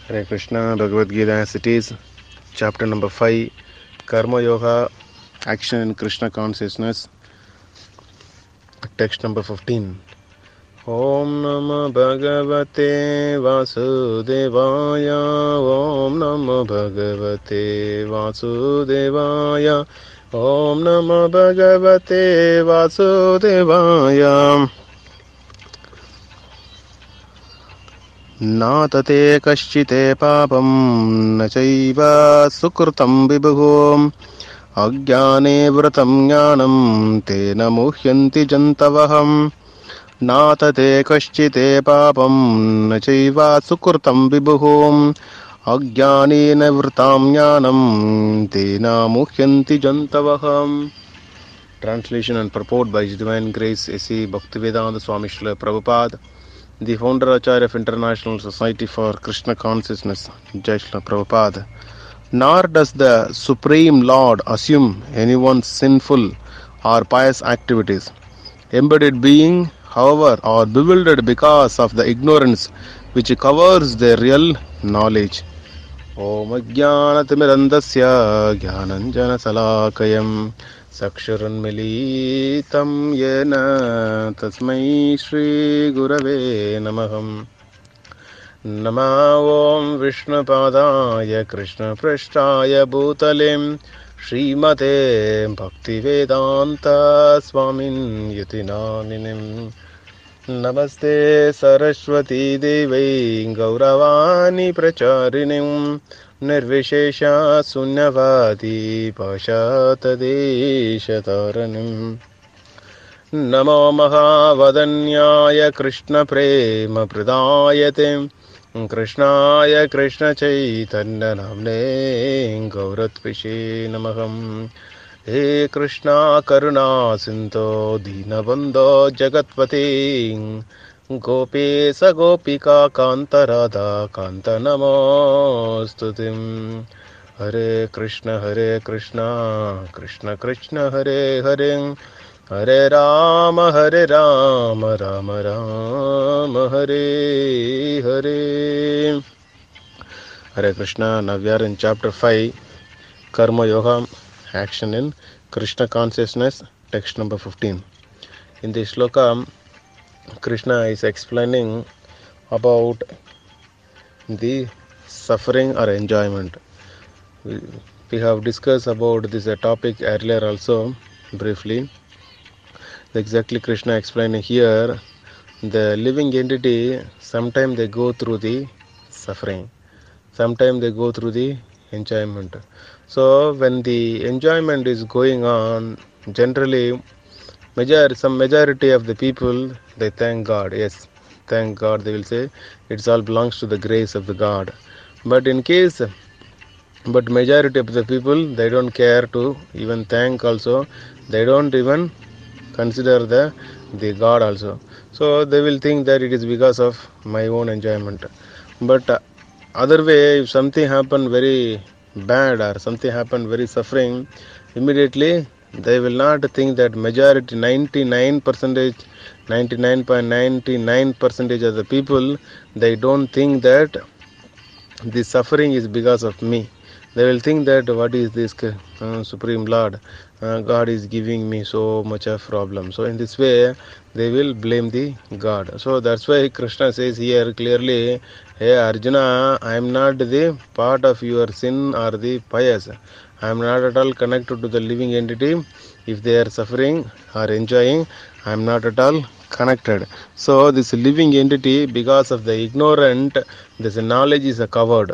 Hare Krishna, Bhagavad Gita as it is, chapter number 5, Karma Yoga, Action in Krishna Consciousness, text number 15. Om Namo Bhagavate Vasudevaya, Om Namo Bhagavate Vasudevaya, Om Namo Bhagavate Vasudevaya. नातते कश्चिते पापं न चैव सुकृतं विभुः अज्ञाने व्रतं ज्ञानं तेन मुह्यन्ति जन्तवः नातते कश्चिते पापं न चैव सुकृतं विभुः अज्ञानेन वृतं ज्ञानं तेन मुह्यन्ति जन्तवः. Translation and purport by His Divine Grace A.C. Bhaktivedanta Swami Srila Prabhupada, the founder Acharya of International Society for Krishna Consciousness, Jai Srila Prabhupada. Nor does the Supreme Lord assume anyone's sinful or pious activities. Embodied being, however, are bewildered because of the ignorance which covers their real knowledge. Om Ajnanatimirandasya Jnananjana Salakayam Sakshuranmilitam Yena Tasmai Shri Gurave Namaham. Nama Om Vishnupadaya Krishna Prashtaya Bhutalim Srimate Bhaktivedanta Swamin Yutinaminim. Namaste Saraswati Devi Gauravani Pracharinim Nirvishesha Sunyavadi Pashatadeshataranim. Namo Mahavadanyaya Krishna Prema Pradayate Krishnaya Krishna Chaitanya Namne Gauratvishe Namaham. He Krishna Karuna Sinto Dinabandho Jagatpati Gopesa Gopika Kanta Radha Kanta Namostutim. Hare Krishna Krishna Krishna Hare Hare Hare Rama Rama Rama Hare Hare. Hare Krishna. Now we are in chapter 5, Karma Yoga, Action in Krishna Consciousness, text number 15. In this shloka, Krishna is explaining about the suffering or enjoyment. We have discussed about this topic earlier also, briefly. Exactly Krishna explaining here, the living entity, sometimes they go through the suffering, sometimes they go through the enjoyment. So when the enjoyment is going on, generally some majority of the people, they thank God. Yes, thank God, they will say it's all belongs to the grace of the God. But majority of the people, they don't care to even thank also. They don't even consider the God also. So they will think that it is because of my own enjoyment. But other way, if something happen very bad or something happen very suffering, immediately they will not think that majority 99.99% of the people, they don't think that the suffering is because of me. They will think that what is this Supreme Lord, God is giving me so much of problem. So in this way they will blame the God. So that's why Krishna says here clearly, hey Arjuna, I am not the part of your sin or the pious. I am not at all connected to the living entity. If they are suffering or enjoying, I am not at all connected. So this living entity, because of the ignorant, this knowledge is covered.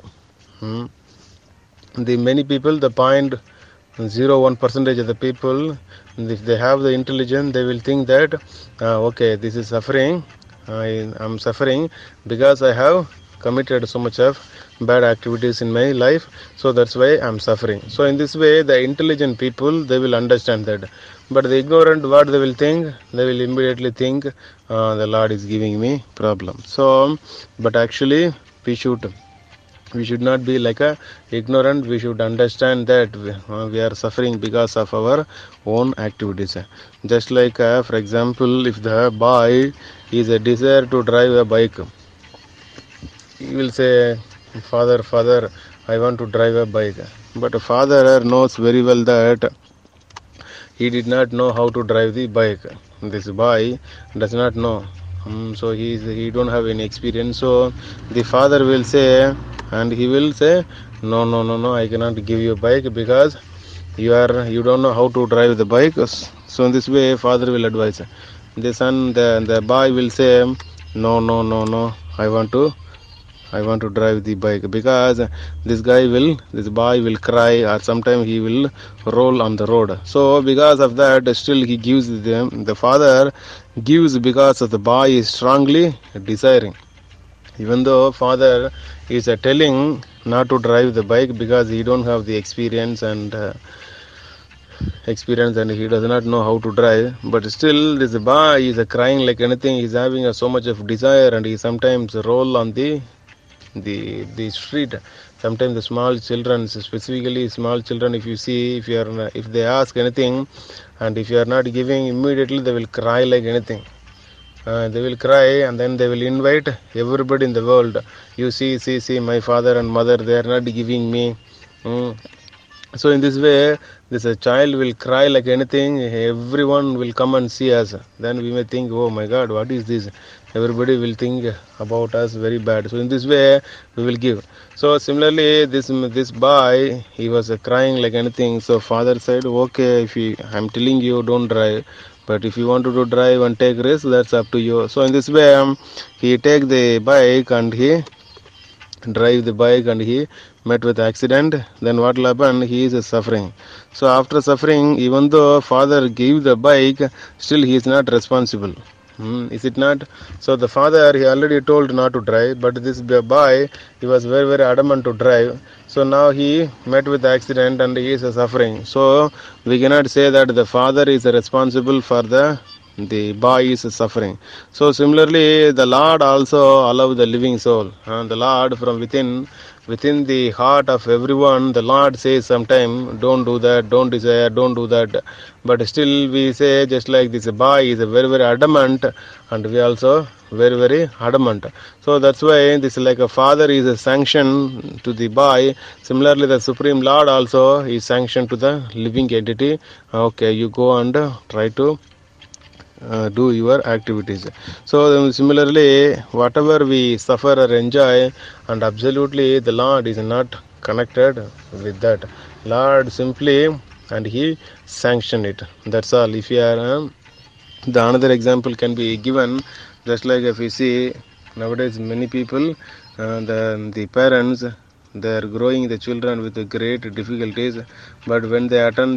The many people, the 0.01% of the people, if they have the intelligence, they will think that okay, this is suffering, I am suffering because I have committed so much of bad activities in my life, so that's why I am suffering. So in this way, the intelligent people, they will understand that. But the ignorant, what they will think? They will immediately think the Lord is giving me problem. So, but actually we should not be like a ignorant. We should understand that we are suffering because of our own activities. Just like for example, if the boy is a desire to drive a bike, he will say Father, I want to drive a bike. But father knows very well that he did not know how to drive the bike. This boy does not know. So he don't have any experience. So the father will say, and he will say, no, I cannot give you a bike because you don't know how to drive the bike. So in this way, father will advise. The son, the boy will say, no, I want to drive the bike because this boy will cry, or sometimes he will roll on the road. So because of that, still he gives them. The father gives because of the boy is strongly desiring. Even though father is telling not to drive the bike because he don't have the experience and he does not know how to drive, but still this boy is crying like anything. He's having so much of desire and he sometimes roll on the street. Sometimes the small children, specifically small children, if you see, if they ask anything and if you are not giving immediately, they will cry like anything. They will cry and then they will invite everybody in the world. You see, my father and mother, they are not giving me. So in this way, this child will cry like anything. Everyone will come and see us. Then we may think, oh my God, what is this? Everybody will think about us very bad. So in this way, we will give. So similarly, this boy, he was crying like anything. So father said, okay, I'm telling you, don't drive. But if you want to drive and take risk, that's up to you. So in this way, he take the bike and he drive the bike and he met with accident. Then what will happen? He is suffering. So after suffering, even though father gave the bike, still he is not responsible. Is it not? So the father, he already told not to drive, but this boy, he was very adamant to drive. So now he met with accident and he is suffering. So we cannot say that the father is responsible for the boy is suffering. So similarly, the Lord also allows the living soul. The Lord from within the heart of everyone, the Lord says sometime, don't do that, don't desire, don't do that. But still we say, just like this boy is very adamant, and we also very adamant. So that's why this like a father is a sanction to the boy. Similarly, the Supreme Lord also is sanctioned to the living entity. Okay, you go and try to do your activities. So similarly, whatever we suffer or enjoy, and absolutely the Lord is not connected with that. Lord simply and he sanction it. That's all. If you are the another example can be given, just like if you see nowadays many people, the parents, they are growing the children with great difficulties, but when they attend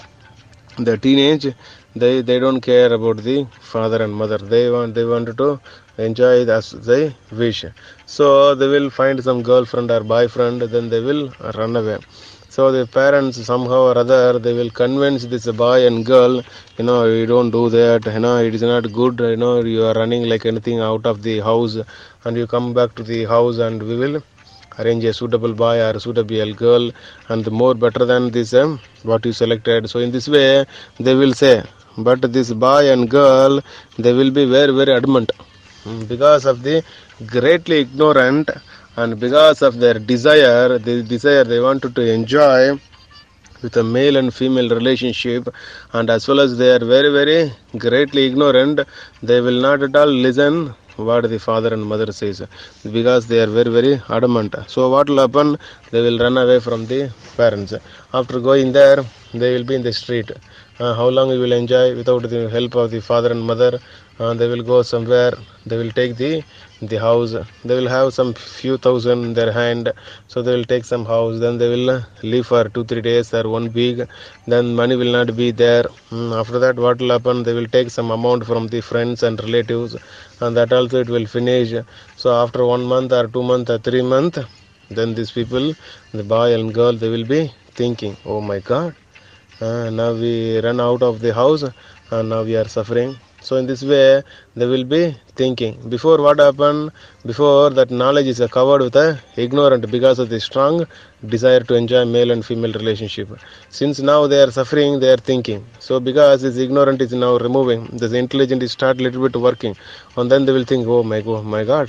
the teenage, they don't care about the father and mother. They want to enjoy it as they wish. So they will find some girlfriend or boyfriend, then they will run away. So the parents somehow or other, they will convince this boy and girl, you don't do that, it is not good, you are running like anything out of the house, and you come back to the house and we will arrange a suitable boy or a suitable girl, and more better than this what you selected. So in this way they will say, but this boy and girl, they will be very adamant, because of the greatly ignorant, and because of their desire, they wanted to enjoy with a male and female relationship, and as well as they are very greatly ignorant, they will not at all listen what the father and mother says, because they are very adamant. So what will happen? They will run away from the parents. After going there, they will be in the street. How long you will enjoy without the help of the father and mother? They will go somewhere, they will take the house, they will have some few thousand in their hand, so they will take some house, then they will live for 2-3 days or 1 week, then money will not be there. After that, what will happen? They will take some amount from the friends and relatives, and that also it will finish. So after 1 month or 2 months or 3 months, then these people, the boy and girl, they will be thinking, oh my God, now we run out of the house and now we are suffering. So in this way they will be thinking. Before, what happened? Before, that knowledge is covered with ignorant, because of the strong desire to enjoy male and female relationship. Since now they are suffering, they are thinking. So because this ignorant is now removing, this intelligent is start little bit working, and then they will think, oh my God,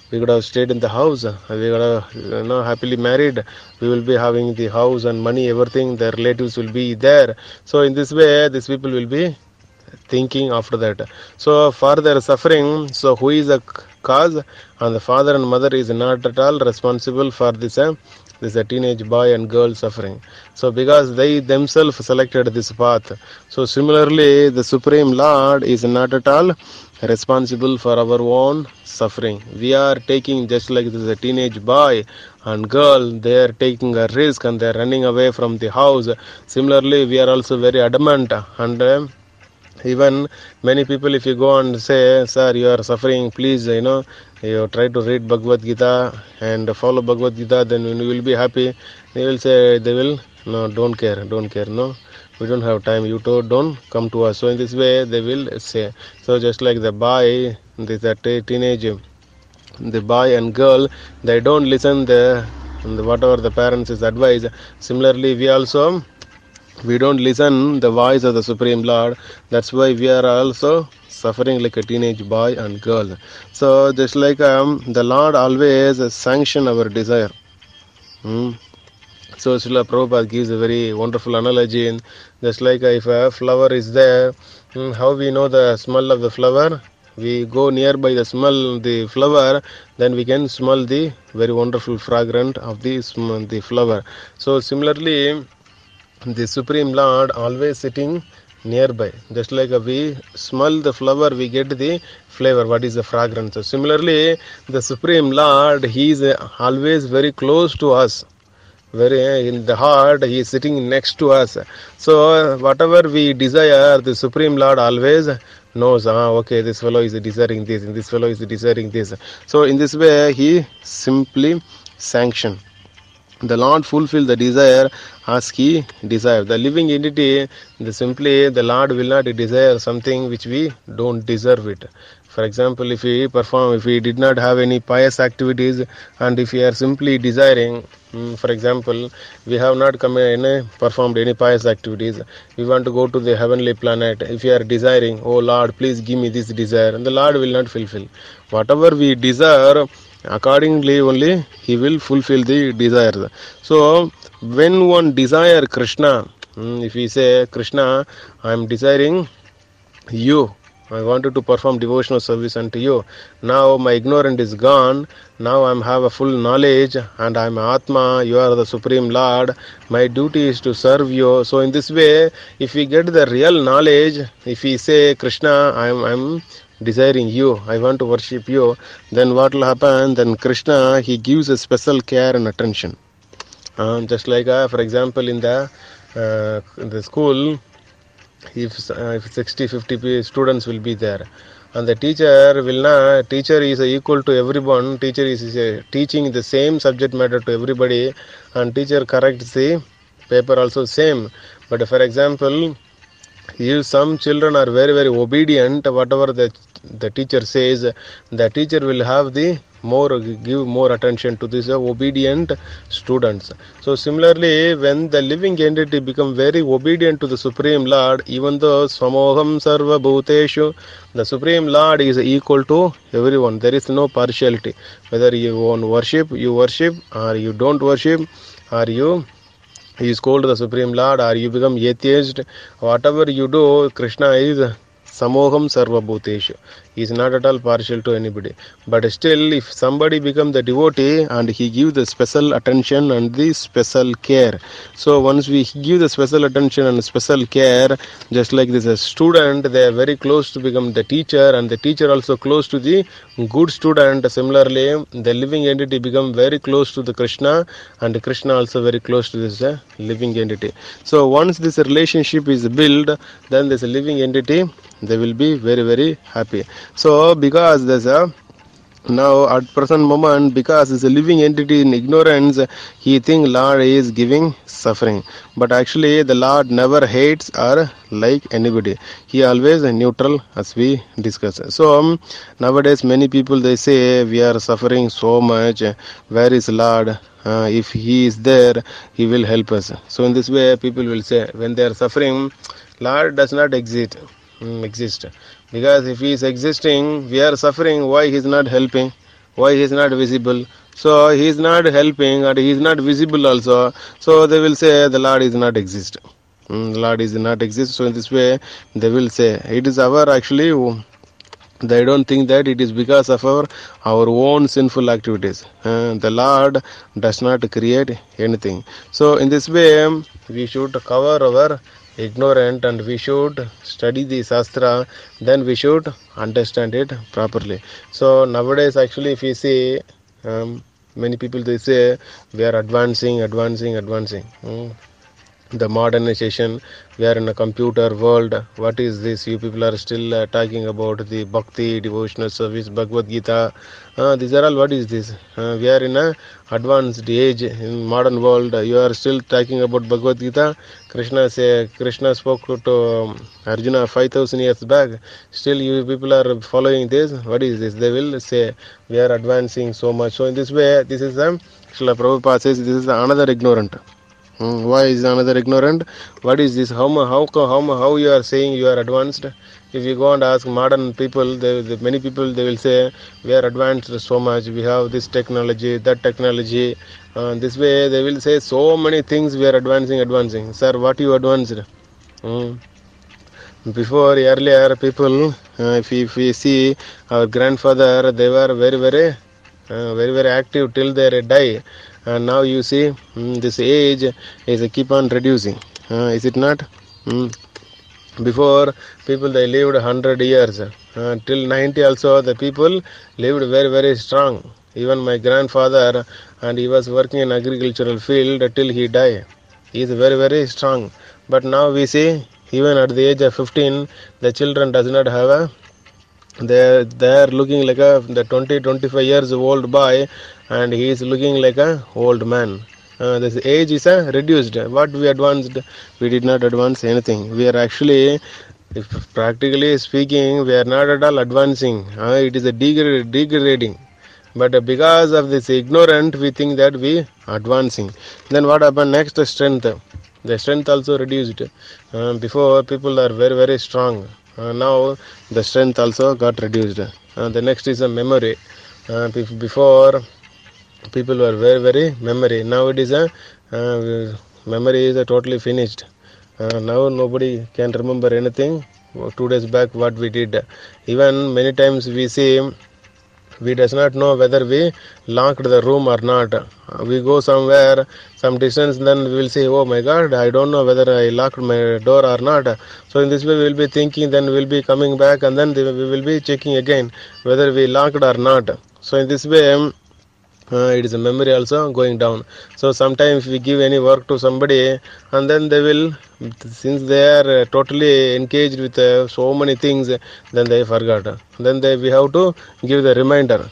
we could have stayed in the house, we could have happily married, we will be having the house and money, everything, the relatives will be there. So in this way these people will be thinking after that. So for their suffering, so who is the cause? And the father and mother is not at all responsible for this a teenage boy and girl suffering. So because they themselves selected this path. So similarly the Supreme Lord is not at all responsible for our own suffering. We are taking, just like this a teenage boy and girl, they are taking a risk and they are running away from the house. Similarly we are also very adamant, and even many people, if you go and say, sir, you are suffering, please, you try to read Bhagavad Gita and follow Bhagavad Gita, then you will be happy. They will say, they will, no, don't care, no, we don't have time, you don't come to us. So in this way they will say. So just like the boy, the teenage, the boy and girl, they don't listen the whatever the parents is advice. Similarly we also, we don't listen the voice of the Supreme Lord. That's why we are also suffering like a teenage boy and girl. So just like the Lord always sanction our desire. So Srila Prabhupada gives a very wonderful analogy. Just like if a flower is there, how we know the smell of the flower? We go nearby the smell the flower, then we can smell the very wonderful fragrance of the flower. So similarly the Supreme Lord always sitting nearby. Just like we smell the flower, we get the flavor, what is the fragrance. So similarly the Supreme Lord, he is always very close to us, very in the heart, he is sitting next to us. So whatever we desire, the Supreme Lord always knows, okay, this fellow is desiring this and this fellow is desiring this. So in this way he simply sanction. The Lord fulfill the desire as he desire. The living entity, the Lord will not desire something which we don't deserve it. For example, if we did not have any pious activities, and if we are simply desiring, for example, we have not performed any pious activities, we want to go to the heavenly planet. If we are desiring, oh Lord, please give me this desire, and the Lord will not fulfill. Whatever we desire, accordingly only he will fulfill the desires. So when one desire Krishna, if we say, Krishna, I am desiring you, I wanted to perform devotional service unto you. Now my ignorance is gone. Now I have a full knowledge and I am Atma. You are the Supreme Lord. My duty is to serve you. So in this way, if we get the real knowledge, if we say, Krishna, I am desiring you, I want to worship you, then what will happen? Then Krishna, he gives a special care and attention. Just like for example in the school, if 60-50 students will be there, and the teacher is equal to everyone. Teacher is teaching the same subject matter to everybody, and teacher corrects the paper also same. But for example, if some children are very very obedient, whatever the teacher says, the teacher will have give more attention to these obedient students. So similarly, when the living entity become very obedient to the Supreme Lord, even though Samoham Sarva Bhuteshu, the Supreme Lord is equal to everyone. There is no partiality. Whether you want worship, you worship, or you don't worship, or you scold the Supreme Lord, or you become atheist, whatever you do, Krishna is Samoham Sarva Bhuteshu. He is not at all partial to anybody. But still, if somebody becomes the devotee and he gives the special attention and the special care. So once we give the special attention and special care, just like this a student, they are very close to become the teacher, and the teacher also close to the good student. Similarly, the living entity become very close to the Krishna, and Krishna also very close to this living entity. So once this relationship is built, then this living entity, they will be very very happy. So because there's now at present moment, because it's a living entity in ignorance, he think Lord is giving suffering, but actually the Lord never hates or like anybody. He always neutral, as we discussed. So nowadays many people, they say we are suffering so much, where is Lord? If he is there, he will help us. So in this way people will say, when they are suffering, Lord does not exist. Because if he is existing, we are suffering, why he is not helping? Why he is not visible? So he is not helping and he is not visible also. So they will say the Lord is not exist. The Lord is not exist. So in this way they will say it is our actually. They don't think that it is because of our own sinful activities. The Lord does not create anything. So in this way, we should cover our ignorant and we should study the Shastra. Then we should understand it properly. So nowadays, actually, if we see, many people they say we are advancing, advancing. The modernization, we are in a computer world. What is this? You people are still talking about the bhakti devotional service, Bhagavad Gita. These are all, what is this? We are in a advanced age in modern world. You are still talking about Bhagavad Gita. Krishna spoke to Arjuna 5000 years back. Still you people are following this. What is this? They will say we are advancing so much. So in this way, this is Srila Prabhupada says this is another ignorant. Why is another ignorant? What is this? How you are saying you are advanced? If you go and ask modern people, many people they will say we are advanced so much. We have this technology, that technology. This way they will say so many things. We are advancing. Sir, what you advanced? Before earlier people, if we see our grandfather, they were very active till they die. And now you see this age is keep on reducing. Is it not? Before people they lived 100 years. Till 90 also the people lived very strong. Even my grandfather, and he was working in agricultural field till he died. He is very strong. But now we see even at the age of 15 the children does not have a, they are looking like the 20-25 years old boy, and he is looking like a old man. This age is reduced. What we advanced? We did not advance anything. We are actually, if practically speaking, we are not at all advancing. It is a degrading. But because of this ignorant, we think that we advancing. Then what happened next? Strength. The strength also reduced. Before people are very strong. Now the strength also got reduced. The next is a memory. Before people were very memory. Now it is a memory is totally finished. Now nobody can remember anything. 2 days back what we did. Even many times we see we does not know whether we locked the room or not. We go somewhere some distance, then we will say, oh my god, I don't know whether I locked my door or not. So in this way we will be thinking, then we will be coming back, and then we will be checking again whether we locked or not. So in this way it is a memory also going down. So sometimes we give any work to somebody, and then they will, since they are totally engaged with so many things, then they forgot. Then we have to give the reminder.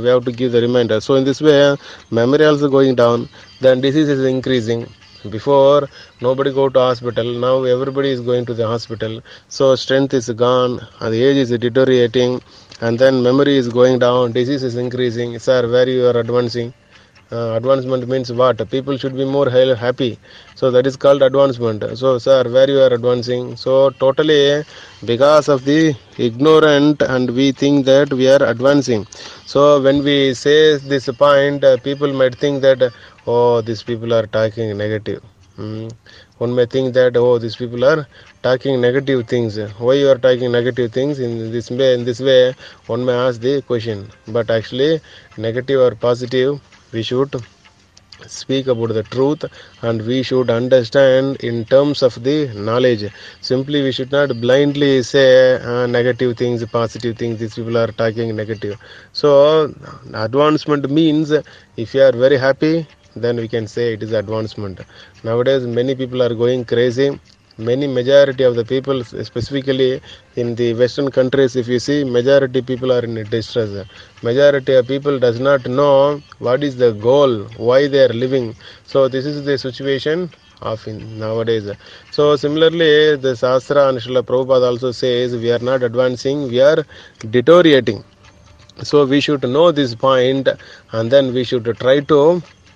So in this way memory also going down. Then disease is increasing. Before nobody go to hospital, now everybody is going to the hospital. So strength is gone, and the age is deteriorating, and then memory is going down, disease is increasing. Sir, where you are advancing? Advancement means what? People should be more happy. So that is called advancement. So sir, where you are advancing? So totally because of the ignorant, and we think that we are advancing. So when we say this point, people might think that, oh, these people are talking negative. One may think that, oh, these people are talking negative things. Why you are talking negative things? In this way one may ask the question. But actually negative or positive, we should speak about the truth, and we should understand in terms of the knowledge. Simply we should not blindly say negative things, positive things, these people are talking negative. So advancement means if you are very happy, then we can say it is advancement. Nowadays many people are going crazy. Majority of the people, specifically in the western countries, if you see, majority people are in distress. Majority of people does not know what is the goal, why they are living. So this is the situation of nowadays. So similarly the Shastra and Srila Prabhupada also says we are not advancing, we are deteriorating. So we should know this point, and then we should try to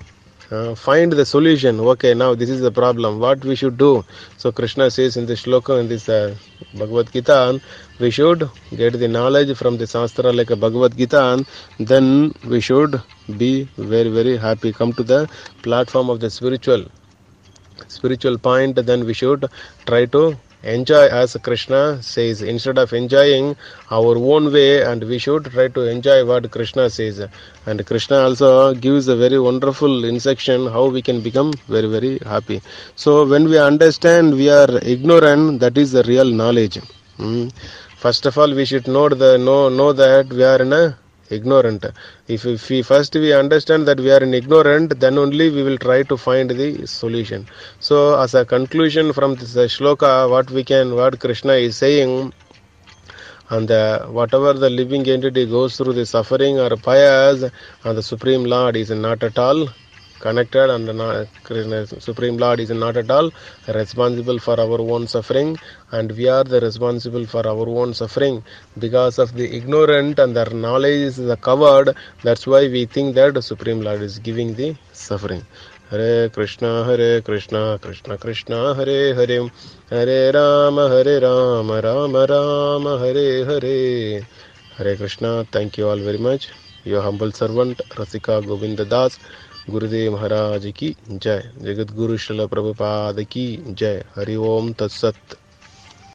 find the solution. Okay, now this is the problem. What we should do? So Krishna says in the shloka in this Bhagavad Gita, we should get the knowledge from the Shastra like a Bhagavad Gita, then we should be very, very happy. Come to the platform of the spiritual point, then we should try to enjoy as Krishna says, instead of enjoying our own way, and we should try to enjoy what Krishna says. And Krishna also gives a very wonderful instruction how we can become very, very happy. So when we understand we are ignorant, that is the real knowledge. First of all, we should know that we are in a ignorant. If we first we understand that we are in ignorant, then only we will try to find the solution. So as a conclusion from this shloka, what Krishna is saying, and whatever the living entity goes through the suffering or pious, and the Supreme Lord is not at all connected, and Supreme Lord is not at all responsible for our own suffering, and we are the responsible for our own suffering because of the ignorant, and their knowledge is covered. That's why we think that the Supreme Lord is giving the suffering. Hare Krishna, Krishna Krishna, Hare Hare, Hare Rama, Rama Rama, Hare Hare. Hare Krishna. Thank you all very much. Your humble servant Rasika Govinda Das. गुरुदेव महाराज की जय. जगत गुरु श्रील प्रभुपाद की जय. हरि ओम तत्सत.